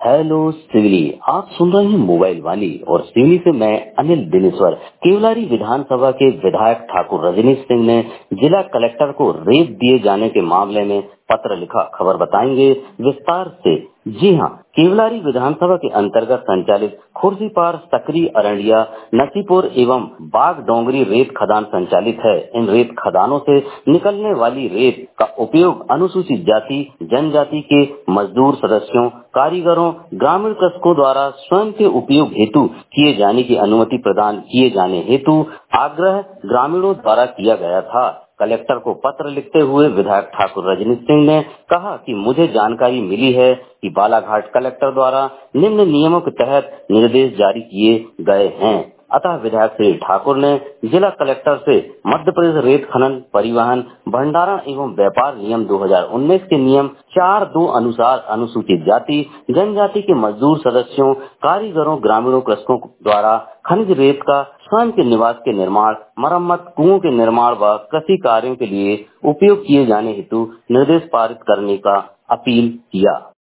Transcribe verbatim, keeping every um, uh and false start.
Hello Sivli, आप सुन रहे हैं मोबाइल वाली और सिवली से मैं अनिल दिनेश्वर। केवलारी विधानसभा के विधायक ठाकुर रजनीश सिंह ने जिला कलेक्टर को रेत दिए जाने के मामले में पत्र लिखा। खबर बताएंगे विस्तार से। जी हां, केवलारी विधानसभा के अंतर्गत संचालित खुर्सीपार, सकरी, अरंडिया, नसीपुर एवं बाग डोंगरी रेत खदान संचालित है। इन रेत खदानों से निकलने वाली रेत का उपयोग अनुसूचित जाति जनजाति के मजदूर सदस्यों, कारीगरों, ग्रामीण कृषकों द्वारा स्वयं के उपयोग हेतु किए जाने की अनुमति प्रदान किए जाने हेतु आग्रह ग्रामीणों द्वारा किया गया था। कलेक्टर को पत्र लिखते हुए विधायक ठाकुर रजनीश सिंह ने कहा कि मुझे जानकारी मिली है कि बालाघाट कलेक्टर द्वारा निम्न नियमों के तहत निर्देश जारी किए गए हैं। अतः विधायक श्री ठाकुर ने जिला कलेक्टर से मध्य प्रदेश रेत खनन, परिवहन, भंडारण एवं व्यापार नियम दो हज़ार उन्नीस के नियम चार दो अनुसार अनुसूचित जाति जनजाति के मजदूर सदस्यों, कारीगरों, ग्रामीणों, कृषकों द्वारा खनिज रेत का स्वयं के निवास के निर्माण, मरम्मत, कुओं के निर्माण व कृषि कार्यों के लिए उपयोग किए जाने हेतु निर्देश पारित करने का अपील किया।